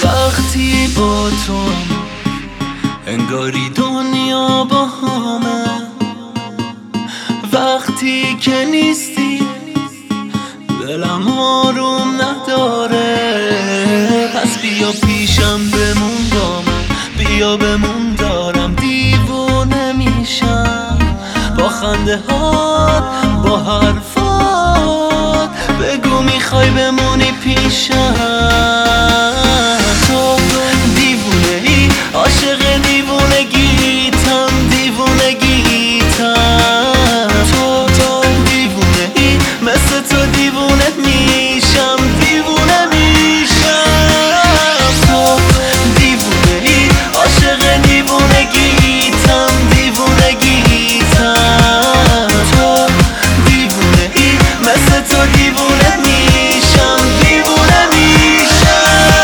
وقتی با تو انگاری دنیا با همه، وقتی که نیستی دلم آروم نداره. پس بیا پیشم بمون با من، بیا بمون دارم دیوونه میشم با خنده هات با حرفات. بگو میخوای بمونی پیشم، تو دیوونه ای عاشق دیوونگیتم، دیوونگیتم. تو دیوونه ای مثل تو دیوونه میشم، دیوونه میشم. تو دیوونه ای عاشق دیوونگیتم، دیوونگیتم. تو دیوونه ای مثل تو دیوونه میشم، دیوونه میشم.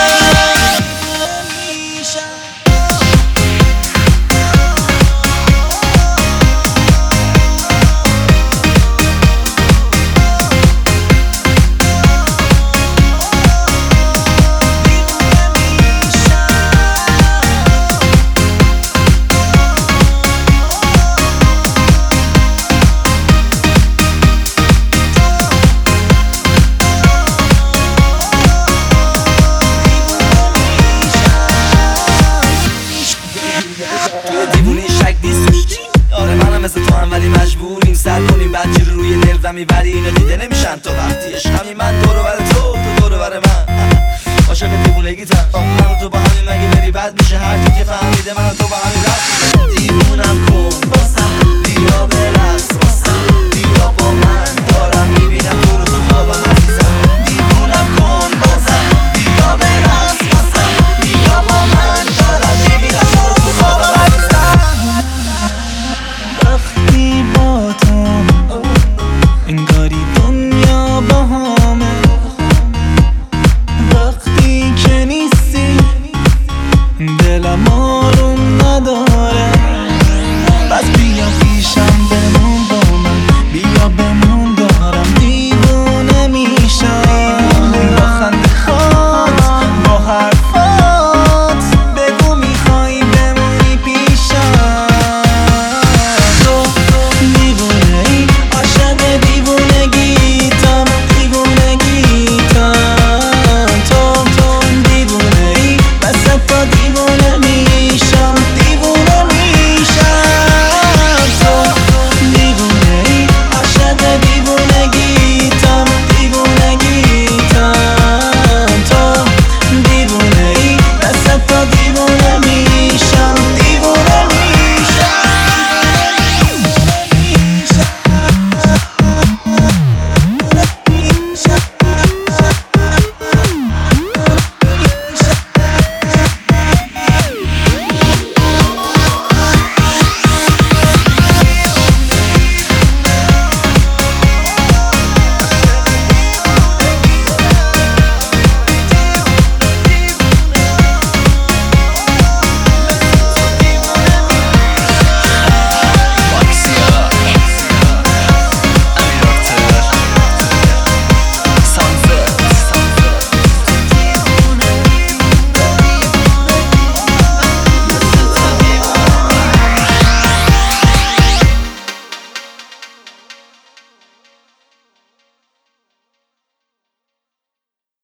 دیوونه شک نیست. آره منم مثل تو هم ولی مجبوریم سر کنیم بچه رو روی دل و میبری اینا دیده نمیشن. تو وقتی عشقمی من دورو بر تو، تو دورو بر من. عاشق دیوونگیتم من و تو با همین مگه بری بد میشه هر